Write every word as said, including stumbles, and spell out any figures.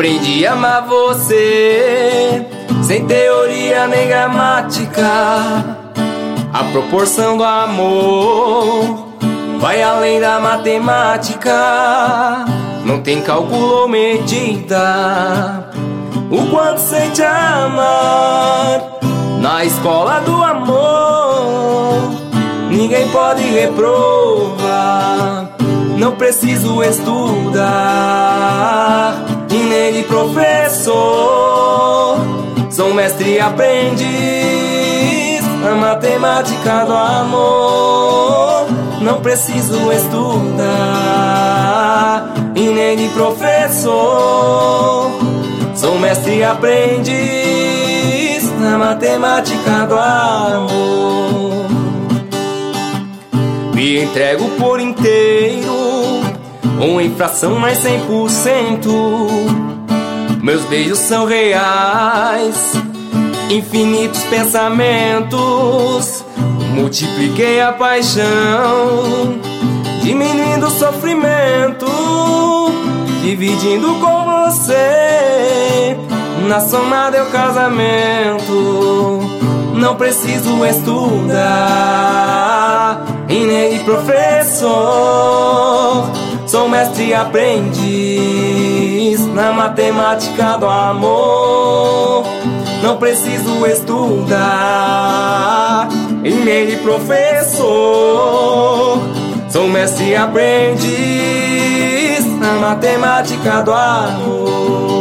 Aprendi a amar você, sem teoria nem gramática. A proporção do amor vai além da matemática. Não tem cálculo ou medida o quanto sente amar. Na escola do amor ninguém pode reprovar. Não preciso estudar e nem de professor. Sou mestre e aprendiz na matemática do amor. Não preciso estudar e nem de professor. Sou mestre e aprendiz na matemática do amor. Me entrego por inteiro, uma infração mais cem por cento. Meus beijos são reais, infinitos pensamentos. Multipliquei a paixão, diminuindo o sofrimento, dividindo com você. Na soma deu casamento. Não preciso estudar e nem de professor. Sou mestre e aprendiz na matemática do amor. Não preciso estudar e nem de professor. Sou mestre e aprendiz na matemática do amor.